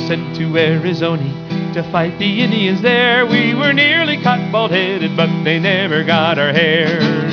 sent to Arizona to fight the Indians there. We were nearly caught bald-headed, but they never got our hair.